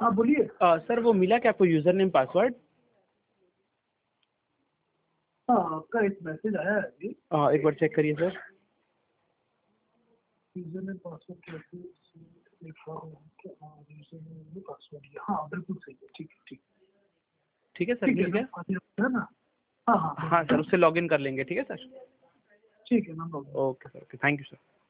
हाँ बोलिए। सर वो मिला क्या आपको यूजर नेम पासवर्ड? हाँ आपका एक मैसेज आया है अभी। एक बार चेक करिए सर। यूजर नेम पासवर्ड कैसे लिखा है? यूजर नेम पासवर्ड, हाँ बिल्कुल सही है। ठीक है ठीक ठीक है सर, ठीक है मिल गया। है ना? हाँ हाँ हाँ सर, उससे लॉगिन कर लेंगे। ठीक है सर। ठीक है ना। Okay sir, okay, thank you sir.